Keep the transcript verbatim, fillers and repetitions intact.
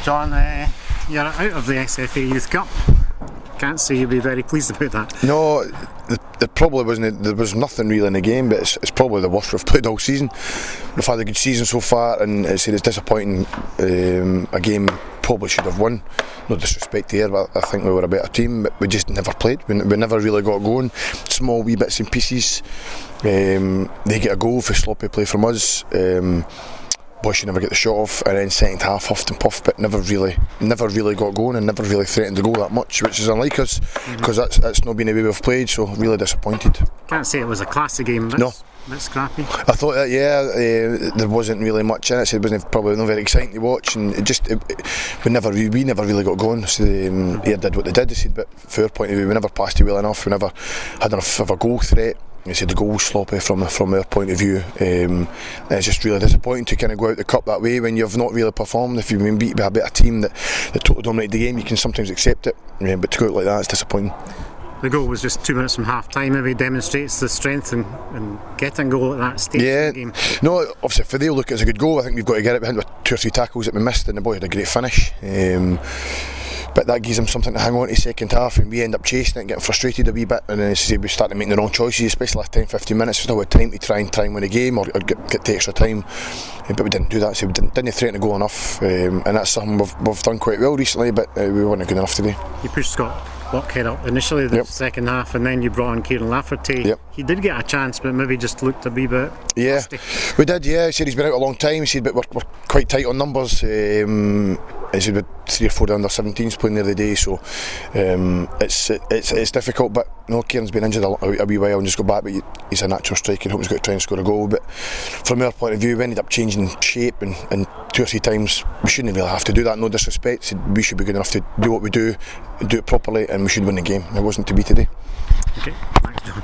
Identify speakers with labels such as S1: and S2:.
S1: John, uh, you're out of the S F A Youth Cup. Can't say you'll be very pleased about that.
S2: No, there probably wasn't. There was nothing really in the game, but it's, it's probably the worst we've played all season. We've had a good season so far, and it's, it's disappointing. Um, a game probably should have won. No disrespect here, but I think we were a better team, but we just never played. We, we never really got going. Small wee bits and pieces. Um, they get a goal for sloppy play from us. Um, Boys should never get the shot off, and then second half huffed and puffed, but never really, never really got going, and never really threatened the goal that much, which is unlike us, because mm-hmm. that's that's not been the way we've played. So really disappointed.
S1: Can't say it was a classy game. But
S2: no,
S1: a bit scrappy.
S2: I thought that yeah, uh, there wasn't really much in it. So it wasn't probably not very exciting to watch, and it just it, it, we never we never really got going. So they um, yeah, did what they did. They said, but from our point of view, we never passed it well enough. We never had enough of a goal threat. You said the goal was sloppy from from our point of view. Um, it's just really disappointing to kind of go out the cup that way when you've not really performed. If you've been beat by a better team that, that totally dominated the game, you can sometimes accept it. Um, but to go out like that, it's disappointing.
S1: The goal was just two minutes from half time. Maybe demonstrates the strength and, and getting a goal at that stage
S2: yeah,
S1: of the game.
S2: No, obviously if they look at it as a good goal, I think we've got to get it behind with two or three tackles that we missed, and the boy had a great finish. Um, But that gives them something to hang on to second half, and we end up chasing it, getting frustrated a wee bit, and then as I say, we start to make the wrong choices, especially last ten fifteen minutes. We still had time to try and try and win a game or, or get, get to extra time, but we didn't do that. So we didn't, didn't threaten to go enough, um, and that's something we've, we've done quite well recently, but uh, we weren't good enough today.
S1: You pushed Scott Lockhead up initially the yep. second half, and then you brought on Kieran Lafferty.
S2: Yep.
S1: He did get a chance, but maybe just looked a wee bit
S2: yeah
S1: rusty.
S2: We did. Yeah, he said he's been out a long time. He said, but we're, we're quite tight on numbers. Um, he said with three or four under seventeens playing the other day, so um, it's it's it's difficult. But no, Kieran's been injured a, a wee while and just got back. But he's a natural striker. Hope he's got to try and score a goal. But from our point of view, we ended up changing shape, and, and two or three times we shouldn't really have to do that. No disrespect. We should be good enough to do what we do, do it properly, and we should win the game. It wasn't to be today.
S1: Okay.